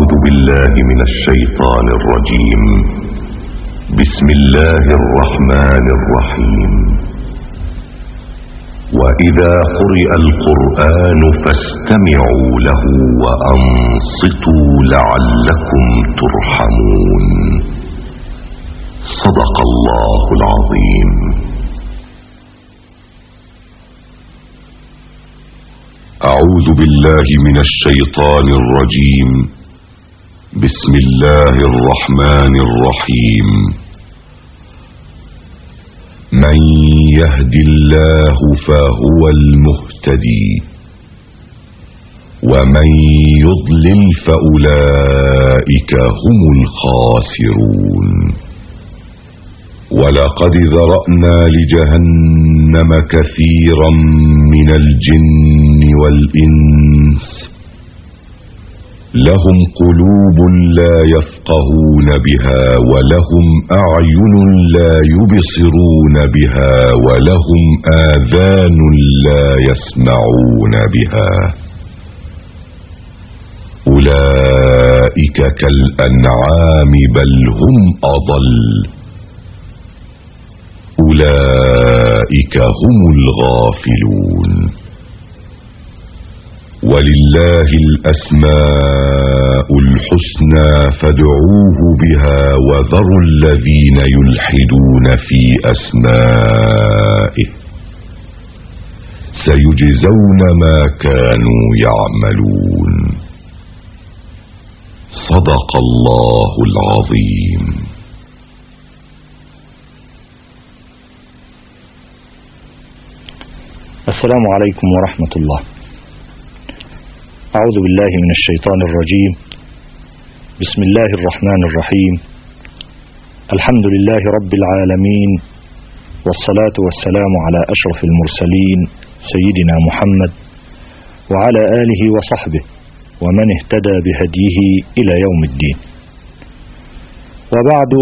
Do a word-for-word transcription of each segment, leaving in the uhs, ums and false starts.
أعوذ بالله من الشيطان الرجيم. بسم الله الرحمن الرحيم. وإذا قرئ القرآن فاستمعوا له وأنصتوا لعلكم ترحمون. صدق الله العظيم. أعوذ بالله من الشيطان الرجيم. بسم الله الرحمن الرحيم. من يهد الله فهو المهتدي ومن يضلل فأولئك هم الخاسرون. ولقد ذرأنا لجهنم كثيرا من الجن والإنس لهم قلوب لا يفقهون بها ولهم أعين لا يبصرون بها ولهم آذان لا يسمعون بها أولئك كالأنعام بل هم أضل أولئك هم الغافلون. ولله الأسماء الحسنى فادعوه بها وذروا الذين يلحدون في أسمائه سيجزون ما كانوا يعملون. صدق الله العظيم. السلام عليكم ورحمة الله. أعوذ بالله من الشيطان الرجيم. بسم الله الرحمن الرحيم. الحمد لله رب العالمين، والصلاة والسلام على أشرف المرسلين سيدنا محمد وعلى آله وصحبه ومن اهتدى بهديه إلى يوم الدين. وبعد،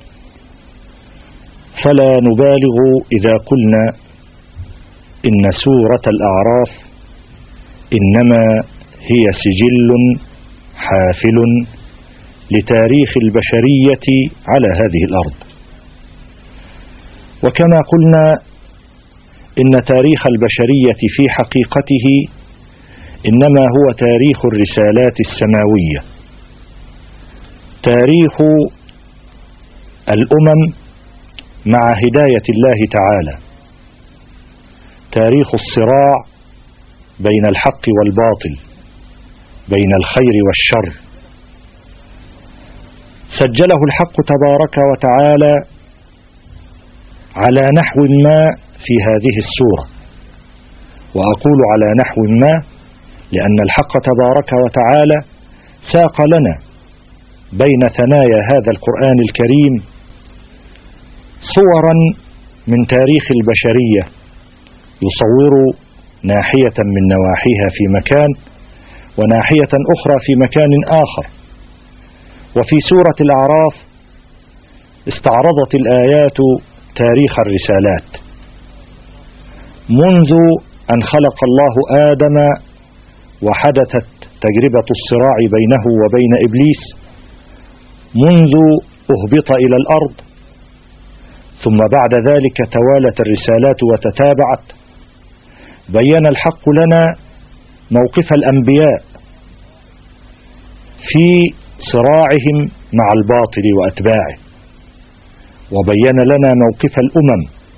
فلا نبالغ إذا قلنا إن سورة الأعراف إنما هي سجل حافل لتاريخ البشرية على هذه الأرض. وكما قلنا إن تاريخ البشرية في حقيقته إنما هو تاريخ الرسالات السماوية، تاريخ الأمم مع هداية الله تعالى، تاريخ الصراع بين الحق والباطل، بين الخير والشر. سجله الحق تبارك وتعالى على نحو ما في هذه السورة، وأقول على نحو ما لأن الحق تبارك وتعالى ساق لنا بين ثنايا هذا القرآن الكريم صورا من تاريخ البشرية يصور ناحية من نواحيها في مكان وناحية أخرى في مكان آخر. وفي سورة الأعراف استعرضت الآيات تاريخ الرسالات منذ أن خلق الله آدم وحدثت تجربة الصراع بينه وبين إبليس، منذ أهبط إلى الأرض، ثم بعد ذلك توالت الرسالات وتتابعت. بين الحق لنا موقف الأنبياء في صراعهم مع الباطل وأتباعه، وبين لنا موقف الأمم،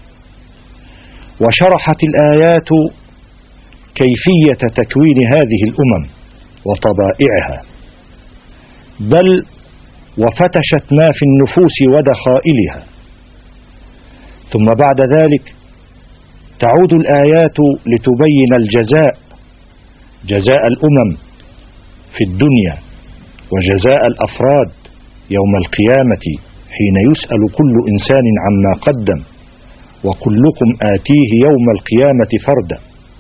وشرحت الآيات كيفية تكوين هذه الأمم وطبائعها، بل وفتشت ما في النفوس ودخائلها. ثم بعد ذلك تعود الآيات لتبين الجزاء، جزاء الأمم في الدنيا وجزاء الأفراد يوم القيامة حين يسأل كل إنسان عما قدم وكلكم آتيه يوم القيامة فردا.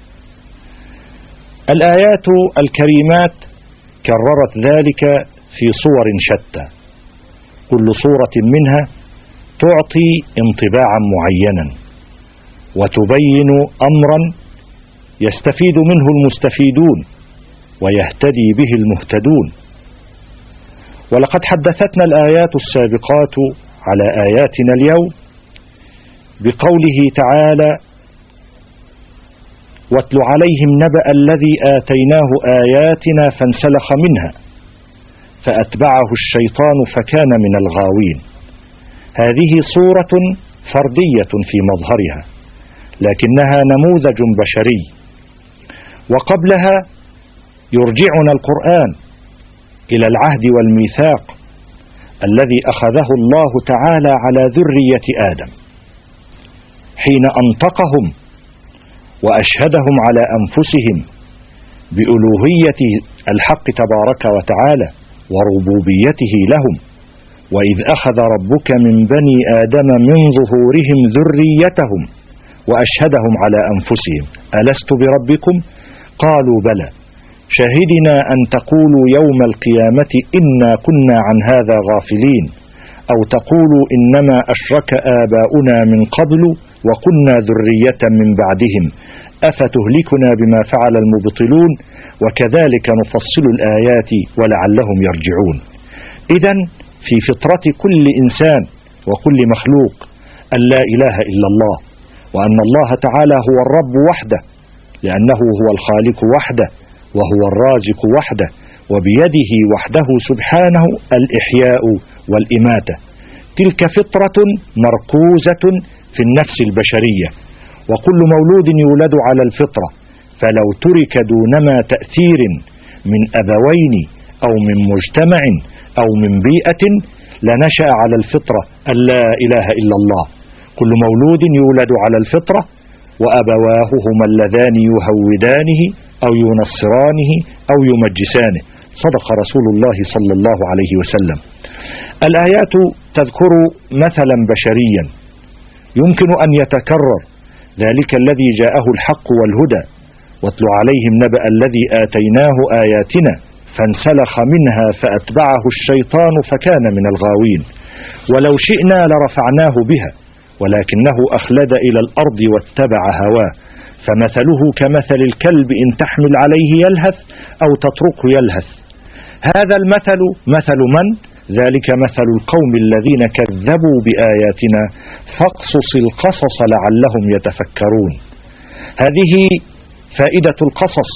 الآيات الكريمات كررت ذلك في صور شتى، كل صورة منها تعطي انطباعا معينا وتبين أمرا يستفيد منه المستفيدون ويهتدي به المهتدون. ولقد حدثتنا الآيات السابقات على آياتنا اليوم بقوله تعالى: واتل عليهم نبأ الذي آتيناه آياتنا فانسلخ منها فأتبعه الشيطان فكان من الغاوين. هذه صورة فردية في مظهرها، لكنها نموذج بشري. وقبلها يرجعنا القرآن إلى العهد والميثاق الذي أخذه الله تعالى على ذرية آدم حين أنطقهم وأشهدهم على أنفسهم بألوهية الحق تبارك وتعالى وربوبيته لهم: وإذ أخذ ربك من بني آدم من ظهورهم ذريتهم وأشهدهم على أنفسهم ألست بربكم؟ قالوا بلى شهدنا أن تقولوا يوم القيامة إنا كنا عن هذا غافلين أو تقولوا إنما أشرك آباؤنا من قبل وكنا ذرية من بعدهم أفتهلكنا بما فعل المبطلون وكذلك نفصل الآيات ولعلهم يرجعون. إذن في فطرة كل إنسان وكل مخلوق أن لا إله إلا الله، وأن الله تعالى هو الرب وحده، لأنه هو الخالق وحده وهو الرازق وحده، وبيده وحده سبحانه الإحياء والإماتة. تلك فطرة مركوزة في النفس البشرية، وكل مولود يولد على الفطرة، فلو ترك دونما تأثير من أبوين أو من مجتمع أو من بيئة لنشأ على الفطرة أن لا إله إلا الله. كل مولود يولد على الفطرة، وأبواه هما اللذان يهودانه أو ينصرانه أو يمجسانه. صدق رسول الله صلى الله عليه وسلم. الآيات تذكر مثلا بشريا يمكن أن يتكرر، ذلك الذي جاءه الحق والهدى: واتل عليهم نبأ الذي آتيناه آياتنا فانسلخ منها فأتبعه الشيطان فكان من الغاوين. ولو شئنا لرفعناه بها ولكنه أخلد إلى الأرض واتبع هواه، فمثله كمثل الكلب إن تحمل عليه يلهث أو تتركه يلهث. هذا المثل مثل من؟ ذلك مثل القوم الذين كذبوا بآياتنا فاقصص القصص لعلهم يتفكرون. هذه فائدة القصص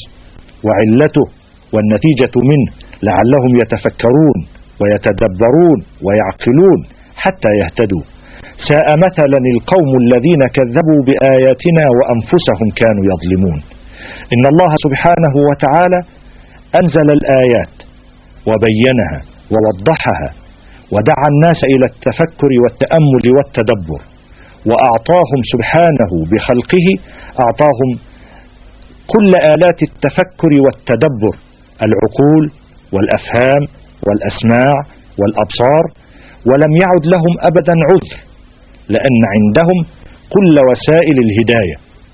وعلته والنتيجة منه، لعلهم يتفكرون ويتدبرون ويعقلون حتى يهتدوا. ساء مثلا القوم الذين كذبوا بآياتنا وأنفسهم كانوا يظلمون. إن الله سبحانه وتعالى أنزل الآيات وبينها ووضحها ودعا الناس إلى التفكر والتأمل والتدبر، وأعطاهم سبحانه بخلقه أعطاهم كل آلات التفكر والتدبر: العقول والأفهام والأسماع والأبصار، ولم يعد لهم أبدا عذر، لأن عندهم كل وسائل الهداية.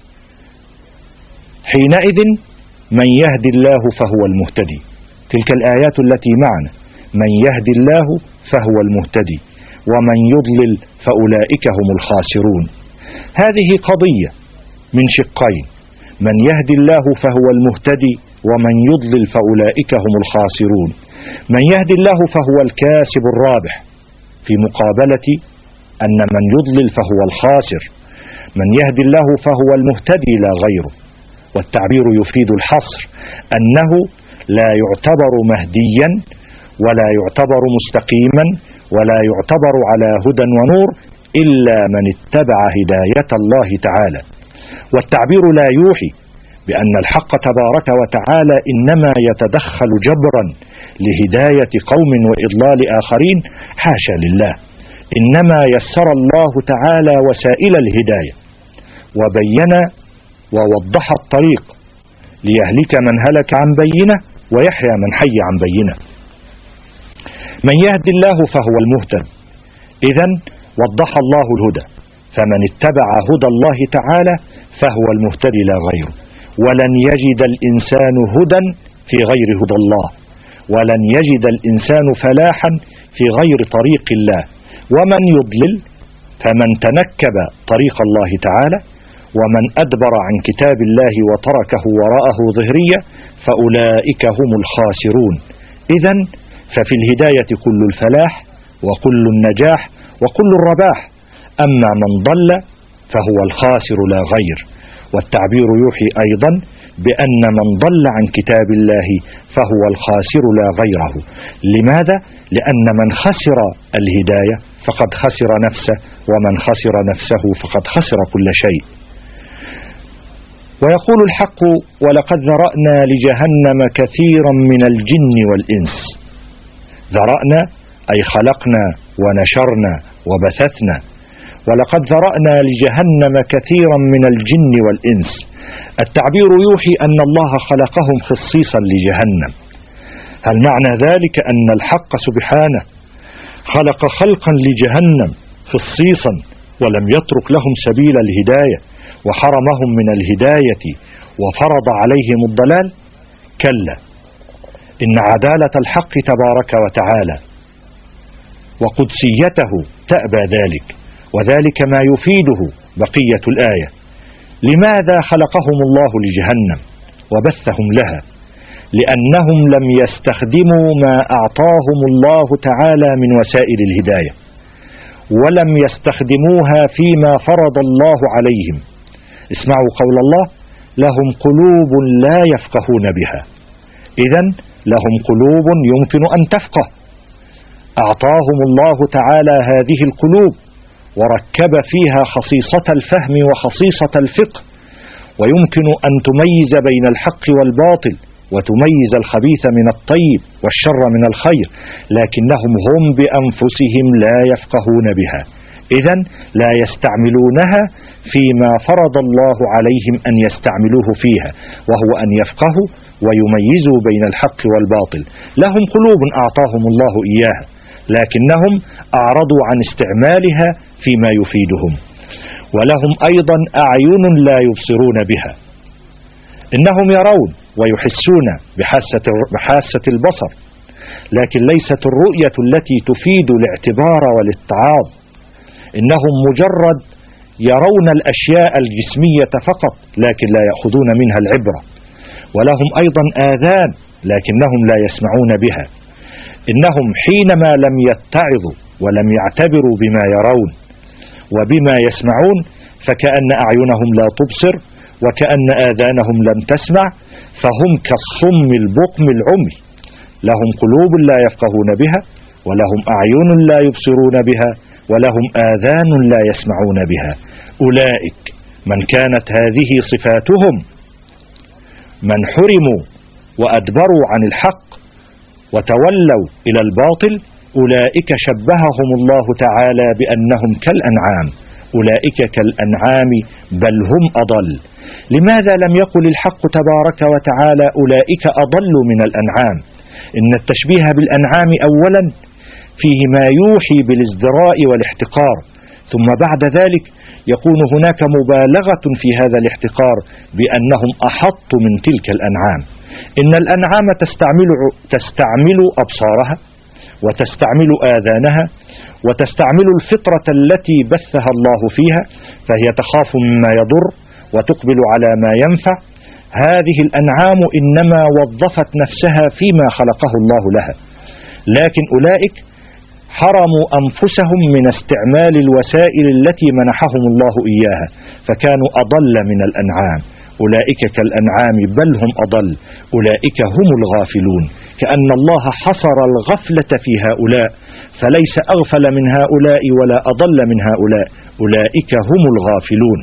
حينئذ من يهدي الله فهو المهتدي. تلك الآيات التي معنا: من يهدي الله فهو المهتدي ومن يضلل فأولئك هم الخاسرون. هذه قضية من شقين: من يهدي الله فهو المهتدي ومن يضلل فأولئك هم الخاسرون. من يهدي الله فهو الكاسب الرابح، في مقابلة أن من يضلل فهو الخاسر. من يهدي الله فهو المهتدي لا غيره. والتعبير يفيد الحصر، أنه لا يعتبر مهديا ولا يعتبر مستقيما ولا يعتبر على هدى ونور إلا من اتبع هداية الله تعالى. والتعبير لا يوحي بأن الحق تبارك وتعالى إنما يتدخل جبرا لهداية قوم وإضلال آخرين، حاشا لله، إنما يسر الله تعالى وسائل الهداية وبين ووضح الطريق ليهلك من هلك عن بينه ويحيى من حي عن بينه. من يهدي الله فهو المهتد، إذن وضح الله الهدى، فمن اتبع هدى الله تعالى فهو المهتدي لا غيره. ولن يجد الإنسان هدى في غير هدى الله، ولن يجد الإنسان فلاحا في غير طريق الله. ومن يضلل فمن تنكب طريق الله تعالى ومن أدبر عن كتاب الله وتركه وراءه ظهرية فأولئك هم الخاسرون. إذن ففي الهداية كل الفلاح وكل النجاح وكل الرباح، أما من ضل فهو الخاسر لا غير. والتعبير يوحي أيضا بأن من ضل عن كتاب الله فهو الخاسر لا غيره. لماذا؟ لأن من خسر الهداية فقد خسر نفسه، ومن خسر نفسه فقد خسر كل شيء. ويقول الحق: ولقد ذرأنا لجهنم كثيرا من الجن والإنس. ذرأنا أي خلقنا ونشرنا وبثثنا. ولقد ذرأنا لجهنم كثيرا من الجن والإنس. التعبير يوحي أن الله خلقهم خصيصا لجهنم. هل معنى ذلك أن الحق سبحانه خلق خلقا لجهنم خصيصا ولم يترك لهم سبيل الهداية وحرمهم من الهداية وفرض عليهم الضلال؟ كلا، إن عدالة الحق تبارك وتعالى وقدسيته تأبى ذلك، وذلك ما يفيده بقية الآية. لماذا خلقهم الله لجهنم وبثهم لها؟ لأنهم لم يستخدموا ما أعطاهم الله تعالى من وسائل الهداية، ولم يستخدموها فيما فرض الله عليهم. اسمعوا قول الله: لهم قلوب لا يفقهون بها. إذن لهم قلوب يمكن أن تفقه. أعطاهم الله تعالى هذه القلوب وركب فيها خصيصة الفهم وخصيصة الفقه، ويمكن أن تميز بين الحق والباطل، وتميز الخبيث من الطيب والشر من الخير، لكنهم هم بأنفسهم لا يفقهون بها. إذن لا يستعملونها فيما فرض الله عليهم أن يستعملوه فيها، وهو أن يفقهوا ويميزوا بين الحق والباطل. لهم قلوب أعطاهم الله إياها، لكنهم أعرضوا عن استعمالها فيما يفيدهم. ولهم أيضا أعين لا يبصرون بها. إنهم يرون ويحسون بحاسة, بحاسة البصر، لكن ليست الرؤية التي تفيد الاعتبار والاتعاظ. إنهم مجرد يرون الأشياء الجسمية فقط، لكن لا يأخذون منها العبرة. ولهم أيضا آذان، لكنهم لا يسمعون بها. إنهم حينما لم يتعظوا ولم يعتبروا بما يرون وبما يسمعون، فكأن أعينهم لا تبصر وكأن آذانهم لم تسمع، فهم كالصم البكم العمي. لهم قلوب لا يفقهون بها، ولهم أعين لا يبصرون بها، ولهم آذان لا يسمعون بها. أولئك من كانت هذه صفاتهم، من حرموا وأدبروا عن الحق وتولوا إلى الباطل، أولئك شبههم الله تعالى بأنهم كالأنعام. أولئك كالأنعام بل هم أضل. لماذا لم يقل الحق تبارك وتعالى أولئك أضل من الأنعام؟ إن التشبيه بالأنعام أولا فيه ما يوحي بالازدراء والاحتقار، ثم بعد ذلك يكون هناك مبالغة في هذا الاحتقار بأنهم أحط من تلك الأنعام. إن الأنعام تستعمل, تستعمل أبصارها وتستعمل آذانها وتستعمل الفطرة التي بثها الله فيها، فهي تخاف مما يضر وتقبل على ما ينفع. هذه الأنعام إنما وظفت نفسها فيما خلقه الله لها، لكن أولئك حرموا أنفسهم من استعمال الوسائل التي منحهم الله إياها، فكانوا أضل من الأنعام. أولئك كالأنعام بل هم أضل. أولئك هم الغافلون. كأن الله حصر الغفلة في هؤلاء، فليس أغفل من هؤلاء ولا أضل من هؤلاء. أولئك هم الغافلون.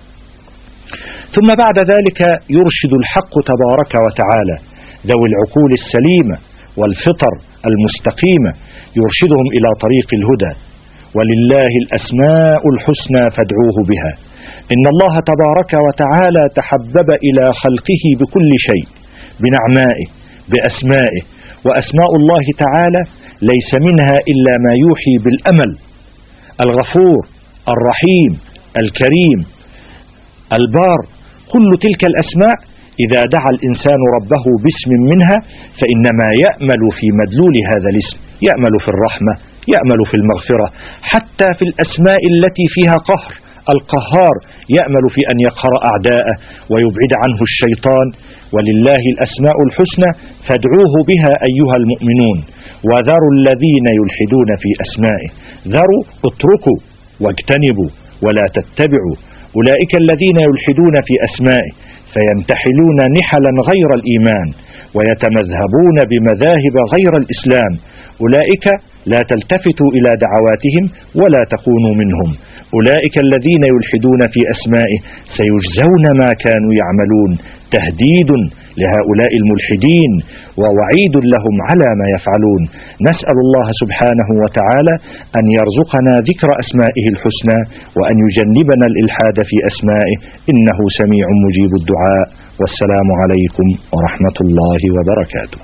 ثم بعد ذلك يرشد الحق تبارك وتعالى ذوي العقول السليمة والفطر المستقيمة، يرشدهم إلى طريق الهدى. ولله الأسماء الحسنى فادعوه بها. إن الله تبارك وتعالى تحبب إلى خلقه بكل شيء، بنعمائه بأسمائه. وأسماء الله تعالى ليس منها إلا ما يوحي بالأمل: الغفور، الرحيم، الكريم، البار. كل تلك الأسماء إذا دعا الإنسان ربه باسم منها فإنما يأمل في مدلول هذا الاسم، يأمل في الرحمة، يأمل في المغفرة. حتى في الأسماء التي فيها قهر القهار يأمل في أن يقهر أعداءه ويبعد عنه الشيطان. ولله الأسماء الحسنى فادعوه بها أيها المؤمنون، وذروا الذين يلحدون في أسمائه. ذروا، اتركوا واجتنبوا ولا تتبعوا. أولئك الذين يلحدون في أسمائه فينتحلون نحلا غير الإيمان ويتمذهبون بمذاهب غير الإسلام. أولئك لا تلتفتوا إلى دعواتهم ولا تكونوا منهم. أولئك الذين يلحدون في أسمائه سيجزون ما كانوا يعملون. تهديد لهؤلاء الملحدين ووعيد لهم على ما يفعلون. نسأل الله سبحانه وتعالى أن يرزقنا ذكر أسمائه الحسنى وأن يجنبنا الإلحاد في أسمائه، إنه سميع مجيب الدعاء. والسلام عليكم ورحمة الله وبركاته.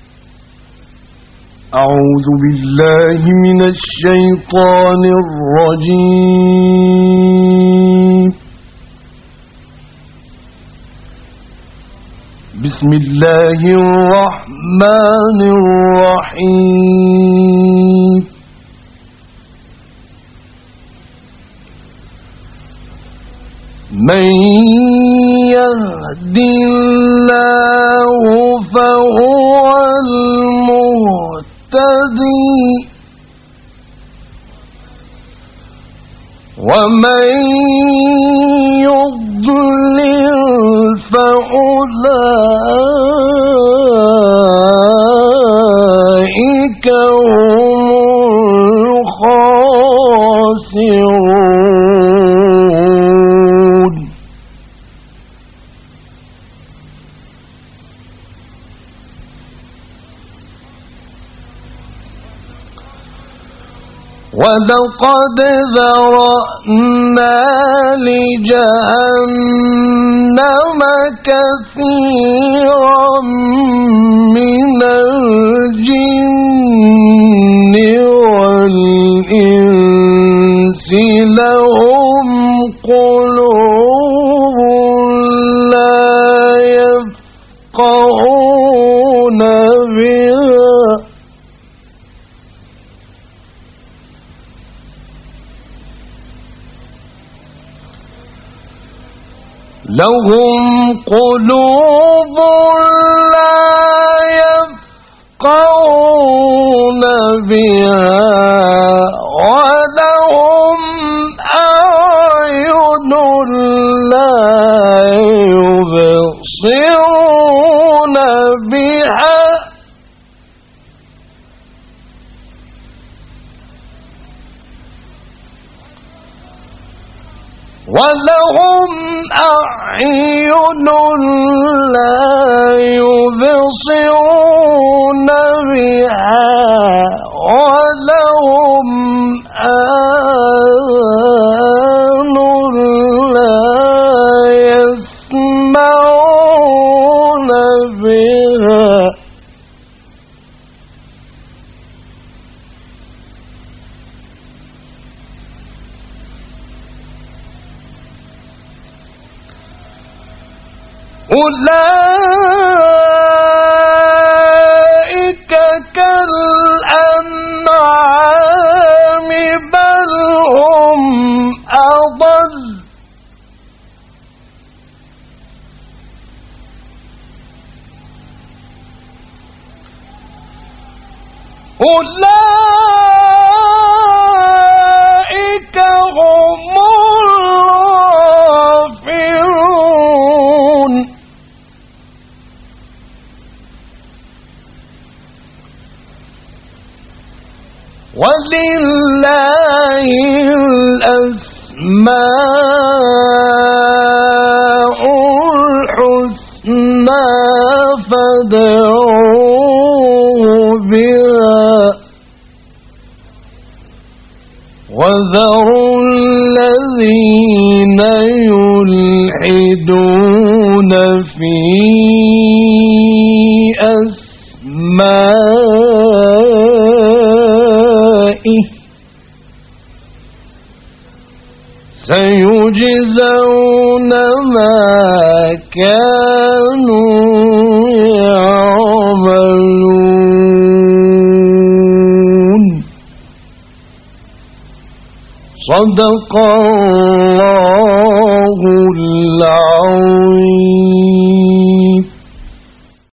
أعوذ بالله من الشيطان الرجيم. بسم الله الرحمن الرحيم. من يهد الله فهو المهتدي ومن يضلل فأولئك هم الخاسرون. ولقد ذرأنا لجهنم كثيرا من الجن والإنس لهم قلوب لا يفقهون بها لهم قلوب لا يفقهون بها ولهم أعين لا يبصرون بها ولهم أعين لا يبصرون بها ولهم آذان لا يسمعون بها أولئك كالأنعام بل هم أضل أولئك هم الغافلون. ولله الأسماء الحسنى فادعوه بها وذروا الذين يلحدون في أسمائه سيجزون ما كانوا يعملون. صدق الله